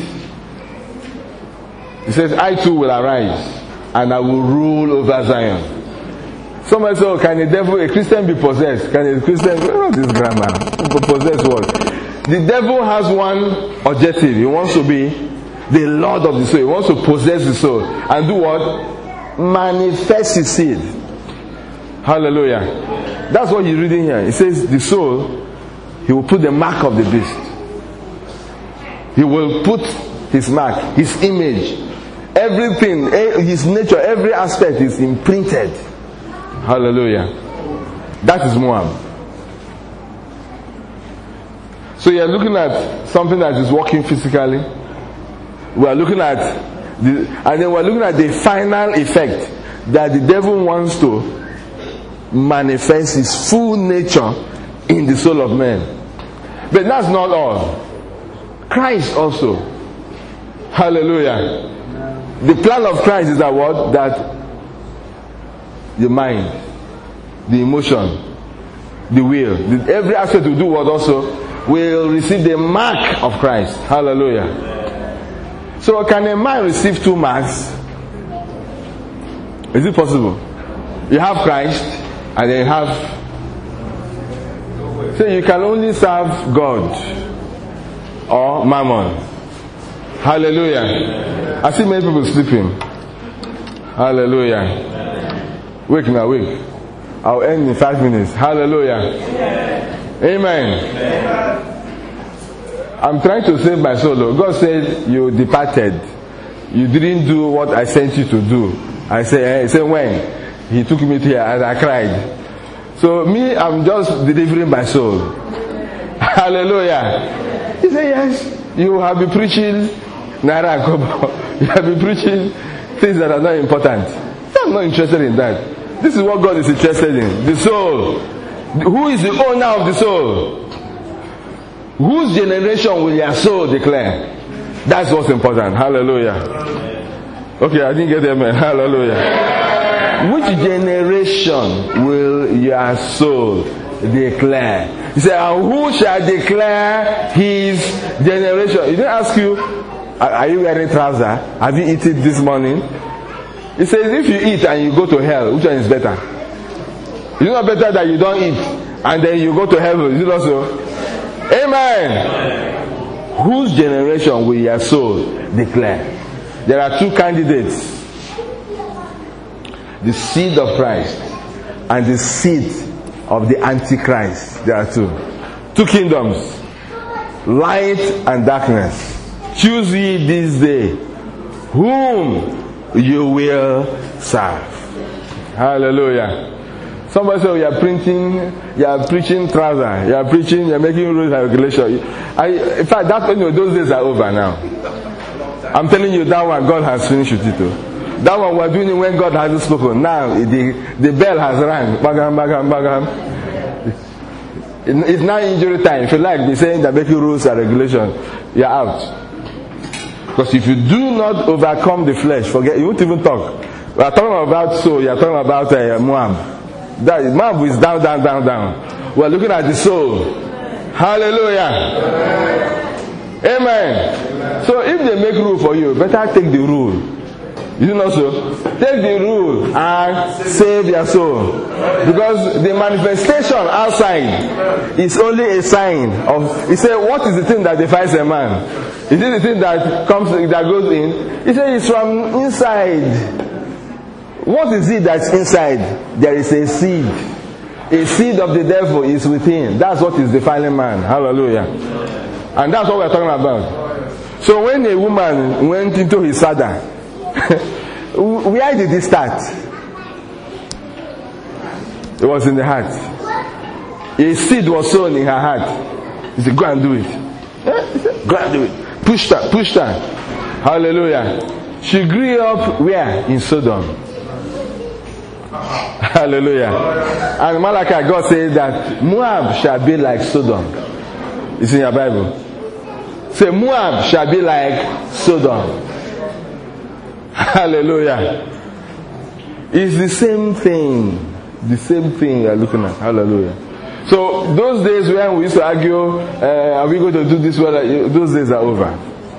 He says, I too will arise and I will rule over Zion. Somebody said, oh, can a Christian be possessed? Can a Christian, what is grammar? Possess what? The devil has one objective. He wants to be the Lord of the soul. He wants to possess the soul. And do what? Manifest his seed. Hallelujah. That's what he's reading here. It says the soul, he will put the mark of the beast. He will put his mark, his image, everything, his nature, every aspect is imprinted. Hallelujah. That is Moab. So you are looking at something that is working physically. We are looking at and then we are looking at the final effect that the devil wants to manifest his full nature in the soul of man. But that's not all. Christ also. Hallelujah. The plan of Christ is that what? That the mind, the emotion, the will, every aspect to do what also will receive the mark of Christ. Hallelujah. So can a man receive 2 marks? Is it possible? You have Christ and then you have. So you can only serve God or Mammon. Hallelujah. I see many people sleeping. Hallelujah. Wake now, wake. I'll end in 5 minutes. Hallelujah. Amen. I'm trying to save my soul. God said you departed. You didn't do what I sent you to do. I said when? He took me here and I cried. So me, I'm just delivering my soul. Hallelujah. He said, yes, you have been preaching Naira and Kobo. You have been preaching things that are not important. I'm not interested in that. This is what God is interested in. The soul. Who is the owner of the soul? Whose generation will your soul declare? That's what's important. Hallelujah. Okay, I didn't get there, man. Hallelujah. Which generation will your soul declare? He said, and who shall declare his generation? He didn't ask you, are you wearing trousers? Have you eaten this morning? He says, if you eat and you go to hell, which one is better? Is it not better that you don't eat and then you go to heaven? Is it also? Amen. Whose generation will your soul declare? There are two candidates. The seed of Christ and the seed of the Antichrist. There are two. Two kingdoms. Light and darkness. Choose ye this day whom you will serve. Hallelujah. Somebody said, you are preaching trouser, you are making rules and regulations. In fact, those days are over now. I'm telling you, that one, God has finished with it too. That one we're doing it when God hasn't spoken. Now, the bell has rang. Bagam, bagam, bagam. It's now injury time. If you like, be saying that making rules and regulations, you're out. Because if you do not overcome the flesh, forget, you won't even talk. We are talking about soul, you are talking about Moab. That Moab is down, down, down, down. We are looking at the soul. Hallelujah. Amen. So if they make rule for you, better take the rule. You know so? Take the rule and save your soul. Because the manifestation outside is only a sign of. He said, what is the thing that defies a man? Is it the thing that goes in? He said, it's from inside. What is it that's inside? There is a seed. A seed of the devil is within. That's what is defiling man. Hallelujah. And that's what we're talking about. So when a woman went into his saddle, where did it start? It was in the heart. A seed was sown in her heart. He said, go and do it. Go and do it. Pushed her. Hallelujah. She grew up where? In Sodom. Hallelujah. And Malachi, God says that Moab shall be like Sodom. It's in your Bible. Say, Moab shall be like Sodom. Hallelujah. It's the same thing. The same thing you're looking at. Hallelujah. So those days when we used to argue, are we going to do this? Those days are over.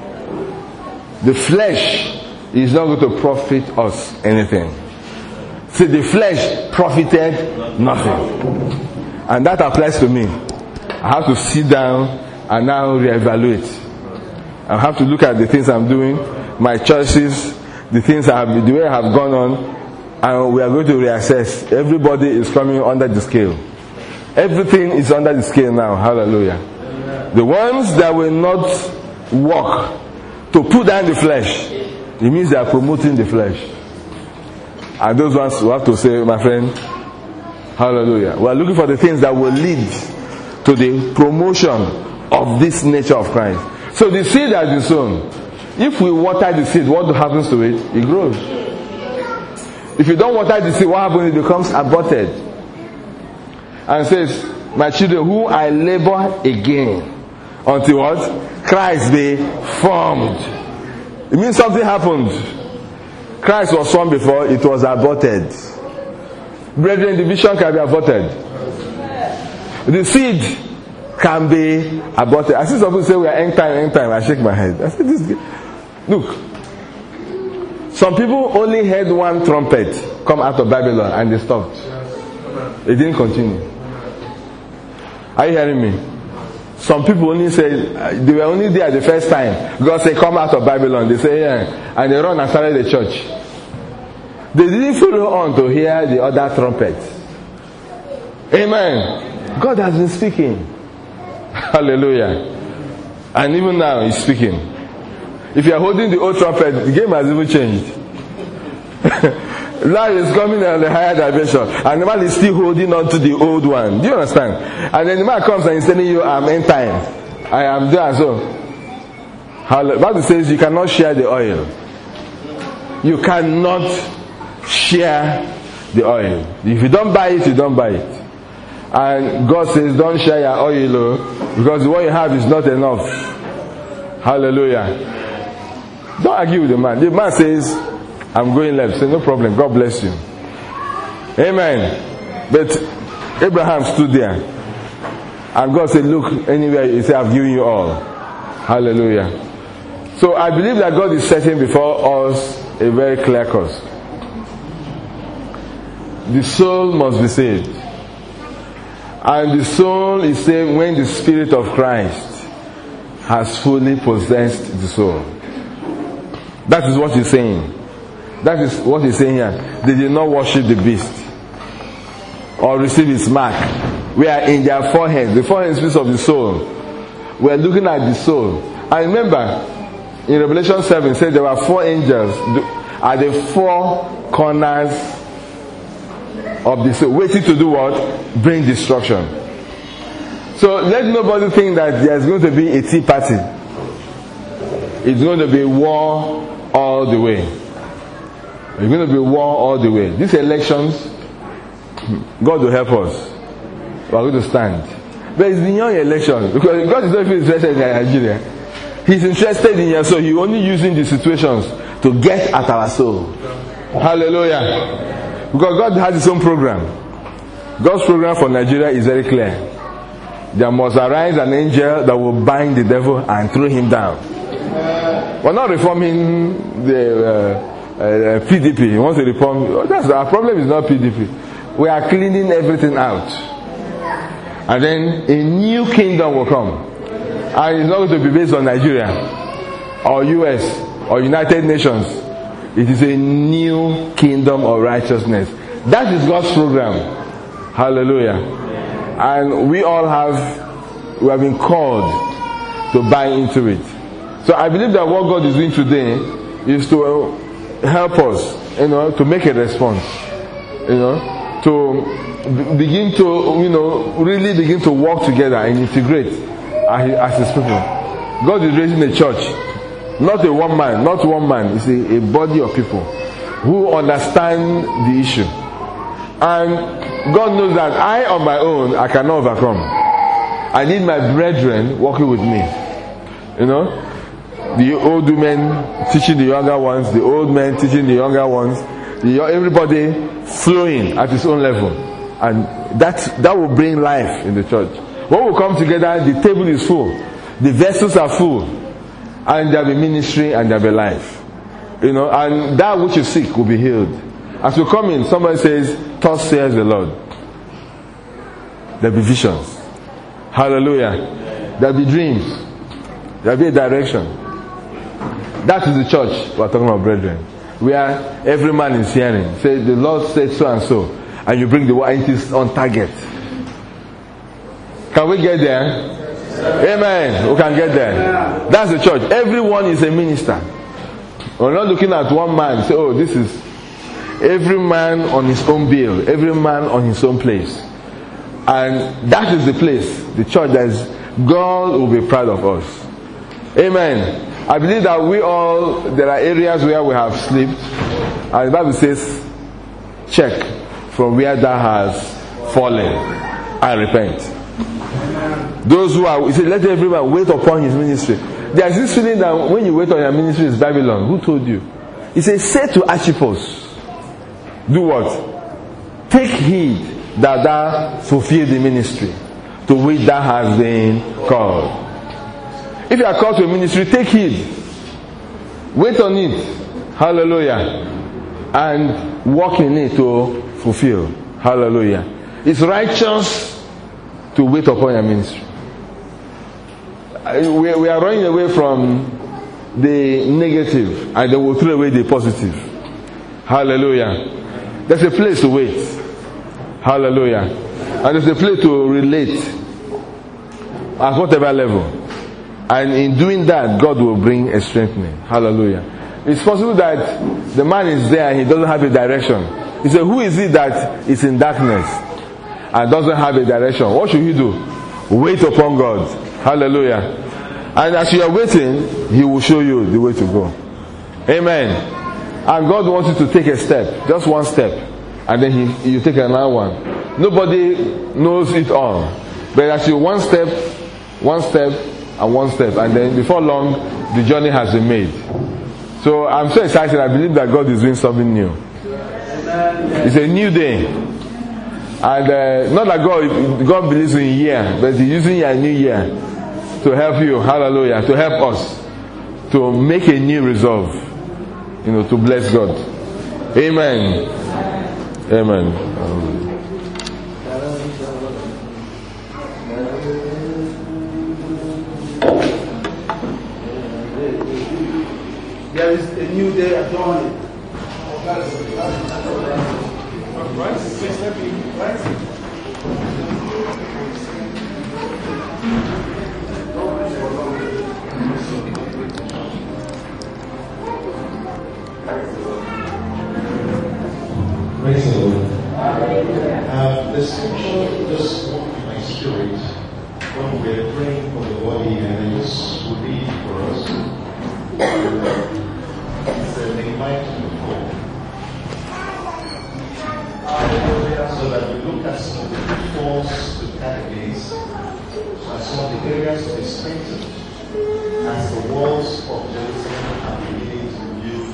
The flesh is not going to profit us anything. See, the flesh profited nothing. And that applies to me. I have to sit down and now reevaluate. I have to look at the things I'm doing, my choices, the way I have gone on, and we are going to reassess. Everybody is coming under the scale. Everything is under the scale now. Hallelujah. The ones that will not walk to put down the flesh, it means they are promoting the flesh. And those ones who have to say, my friend, hallelujah. We are looking for the things that will lead to the promotion of this nature of Christ. So the seed has been sown. If we water the seed, what happens to it? It grows. If you don't water the seed, what happens? It becomes aborted. And says, my children, who I labor again until what? Christ be formed. It means something happened. Christ was formed before, it was aborted. Brethren, the vision can be aborted. The seed can be aborted. I see some people say we are end time. I shake my head. I say this. Look, some people only heard one trumpet come out of Babylon and they stopped. They didn't continue. Are you hearing me? Some people only say, they were only there the first time. God said, come out of Babylon. They say, yeah. And they run and started the church. They didn't follow on to hear the other trumpet. Amen. God has been speaking. Hallelujah. And even now, He's speaking. If you are holding the old trumpet, the game has even changed. Now is coming on the higher dimension, and the man is still holding on to the old one. Do you understand? And then the man comes and he's telling you, I'm end time. I am there. So, the Bible says you cannot share the oil. You cannot share the oil. If you don't buy it, you don't buy it. And God says, don't share your oil, because what you have is not enough. Hallelujah. Don't argue with the man. The man says, I'm going left. Say, no problem. God bless you. Amen. But Abraham stood there. And God said, look, anywhere, he said, I've given you all. Hallelujah. So I believe that God is setting before us a very clear course. The soul must be saved. And the soul is saved when the Spirit of Christ has fully possessed the soul. That is what he's saying. That is what he's saying here. They did not worship the beast or receive his mark. We are in their foreheads. The forehead speaks of the soul. We are looking at the soul. And remember, in Revelation 7, it said there were 4 angels at the 4 corners of the soul, waiting to do what? Bring destruction. So let nobody think that there's going to be a tea party. It's going to be war all the way. It's going to be war all the way. These elections, God will help us. We are going to stand. But it's beyond election, because God is not even interested in Nigeria. He's interested in your soul. He's only using the situations to get at our soul. Hallelujah. Because God has his own program. God's program for Nigeria is very clear. There must arise an angel that will bind the devil and throw him down. We're not reforming the PDP. You want to reform? That's our problem. Is not PDP. We are cleaning everything out, and then a new kingdom will come. And it's not going to be based on Nigeria or US or United Nations. It is a new kingdom of righteousness. That is God's program. Hallelujah. And we have been called to buy into it. So I believe that what God is doing today is to help us, to make a response, to begin to, really begin to work together and integrate as his people. God is raising a church, not one man, it's a body of people who understand the issue. And God knows that I on my own, I cannot overcome. I need my brethren working with me. The old women teaching the younger ones, the old men teaching the younger ones, everybody flowing at its own level. And that will bring life in the church. When we come together, the table is full, the vessels are full, and there will be ministry and there will be life. And that which you seek will be healed. As we come in, somebody says, thus says the Lord. There will be visions. Hallelujah. There will be dreams. There will be a direction. That is the church we are talking about, brethren. Where every man is hearing. Say, the Lord said so and so. And you bring the word, it is on target. Can we get there? Amen. We can get there. That's the church. Everyone is a minister. We're not looking at one man. Say, oh, this is every man on his own bill. Every man on his own place. And that is the place, the church, that is, God will be proud of us. Amen. I believe that there are areas where we have slipped. And the Bible says, check from where thou hast fallen and repent. Those who are, he said, let everyone wait upon his ministry. There is this feeling that when you wait on your ministry, it's Babylon. Who told you? He says, say to Archippus, do what? Take heed that thou fulfill the ministry to which thou hast been called. If you are called to a ministry, take heed. Wait on it. Hallelujah. And walk in it to fulfill. Hallelujah. It's righteous to wait upon your ministry. We are running away from the negative and then we'll throw away the positive. Hallelujah. There's a place to wait. Hallelujah. And there's a place to relate at whatever level. And in doing that, God will bring a strengthening. Hallelujah. It's possible that the man is there and he doesn't have a direction. He said, who is it that is in darkness and doesn't have a direction? What should he do? Wait upon God. Hallelujah. And as you are waiting, he will show you the way to go. Amen. And God wants you to take a step, just one step. and then you take another one. Nobody knows it all. But as you one step, and then before long, the journey has been made. So I'm so excited. I believe that God is doing something new. It's a new day. And not that God believes in a year, but He's using a new year to help you, hallelujah, to help us to make a new resolve, to bless God. Amen. Amen. There is a new day at dawn. Praise the Lord. The scripture just spoke in my spirit when we were praying for the body, and I just would read it for us. It's Nehemiah 24. So that we look at some of the pitfalls to guard against, and some of the areas to be strengthened as the walls of Jerusalem are beginning to build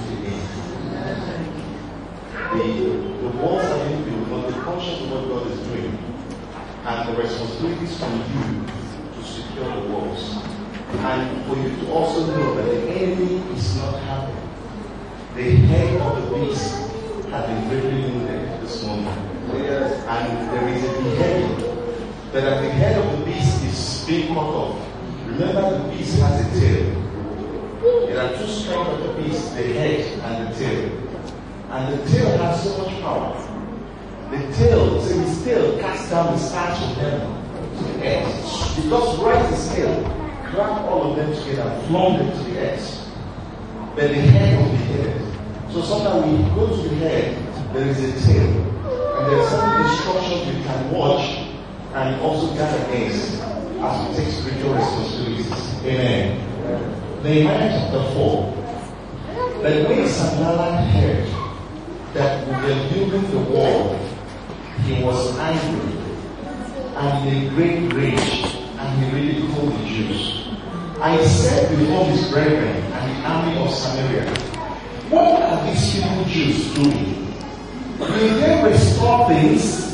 again. The walls are being built, but the conscious of what God is doing, and the responsibilities from you to secure the walls, and for you to also know that the enemy is not happy. The head of the beast has been greatly wounded this moment, and there is a beheading. That at the head of the beast is being cut off. Remember, the beast has a tail. There are two strands of the beast: the head and the tail. And the tail has so much power. The tail, so his tail cast down the stars from heaven to the earth. Because right his tail grabbed all of them together and flung them to the earth. But the head will be headed. So sometimes when you go to the head, there is a tail. And there are some instructions you can watch and also guard against as we take spiritual responsibilities. Amen. Nehemiah chapter 4. But when Sanballat heard that we were building the wall, he was angry and in a great rage, and he ridiculed the Jews. I said before his brethren and the army of Samaria, what are these people Jews doing? Will they restore things